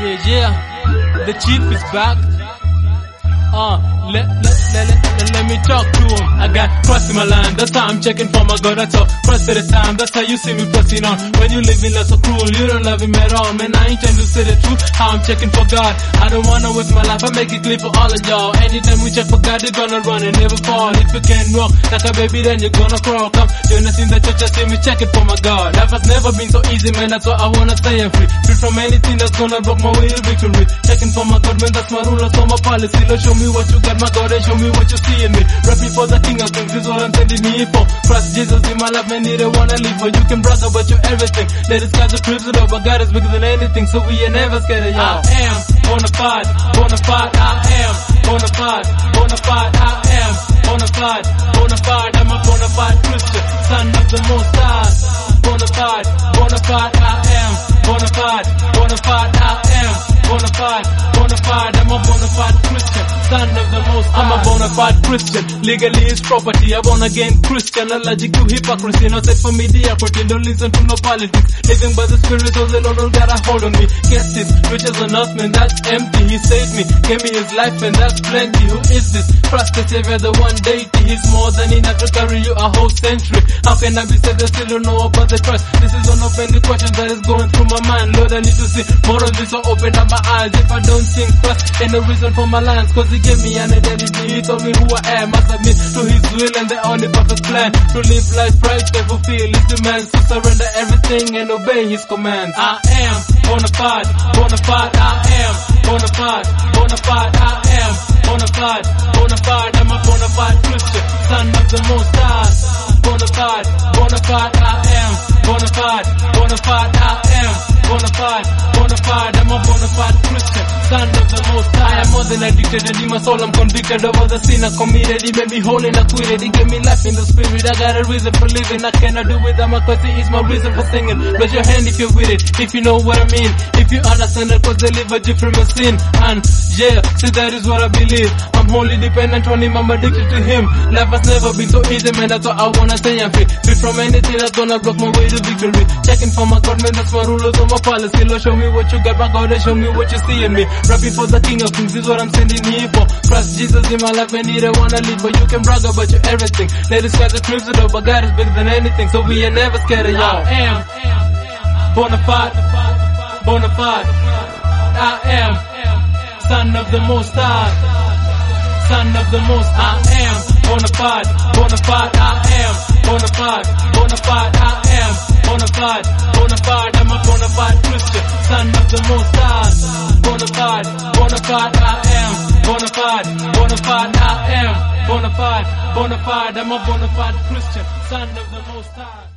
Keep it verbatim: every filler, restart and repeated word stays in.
Yeah, yeah, the chief is back. Uh, let, let, let, let, let, let me talk to him. I got crossing my line, that's how I'm checking for my God. That's all, cross at a time, that's how you see me pressing on. When you living less so cruel, you don't love him at all. Man, I ain't trying to say the truth, how I'm checking for God. I don't wanna waste my life, I make it clear for all of y'all. Anytime we check for God, they're gonna run and never fall. If you can't walk like a baby, then you're gonna crawl. Come join us in the church, I see me checking for my God. Life has never been so easy, man, that's why I wanna stay free. Free from anything that's gonna block my way to victory. Checking for my God, man, that's my rule, that's all my policy. Lord, show me what you got, my God, and show me what you see in me. Rapping for the King of Kings is what I'm sending me for. Trust Jesus in my life, man, you don't wanna live for. You can brag about your everything. Let the skies are crimson, but God is bigger than anything, so we ain't never scared of y'all. I am bona fide, bona fide, I am bona fide, bona fide, I am bona fide, bona fide. I'm a bona fide Christian, son of the Most High. Bona fide, bona fide, I am bona fide, bona fide, I am bona fide, bona fide. I'm a bona fide Christian, son of the Most High. I'm a bona fide Christian, legally is property. I born again Christian, allergic to hypocrisy. No set for mediocrity, don't listen to no politics. Living by the Spirit, so the Lord got a hold on me. Guess this, riches on earth, man, that's empty. He saved me, gave me his life, and that's plenty. Who is this? Trust the Savior, the one deity. He's more than enough to carry you a whole century. How can I be saved? I still don't know about the trust. This is one of many questions that is going through my mind. Lord, I need to see more of this, so open up my eyes. If I don't think Christ, ain't no reason for my lines, cause he gave me an identity. He told me who I am. I submit to his will and the only perfect plan. To live life right and fulfill his demands. To surrender everything and obey his commands. I am bona fide, bona fide, I am bona fide, bona fide, I am bona fide, bona fide. I'm a bona fide Christian, son of the Most High. Bona fide, bona fide, I am bona fide, bona fide, I am bona fide, bona fide. I'm a bona fide Christian, son of the Most High. I am more than addicted, and in my soul I'm convicted over the sin I committed. He made me whole and acquitted. He gave me life in the Spirit. I got a reason for living. I cannot do without my cause he is my reason for singing. Raise your hand if you're with it, if you know what I mean. If you understand that cause delivered you from your sin. And yeah, see that is what I believe. I'm wholly dependent on him, I'm addicted to him. Life has never been so easy, man, that's why I wanna say I'm free. Free from anything that's gonna block my way to victory. Checking for my God, man, that's my rule, that's my policy. Lord, show me what you got, my God, and show me what you see in me. Rapping for the King of Kings is what I'm sending here for. Trust Jesus in my life, and he don't wanna live, but you can brag about your everything. Let the skies are crimson, but God is bigger than anything, so we ain't never scared of y'all. I am bona fide, bona fide, I am son of the Most High, son of the Most High. I am bona fide, bona fide, I am bona fide, bona fide, I am bona fide, bona fide. I'm a bona fide Christian, son of the Most High. Bona fide, bona fide, I am bona fide, bona fide, I am bona fide, bona fide. I'm a bona fide Christian, son of the Most High.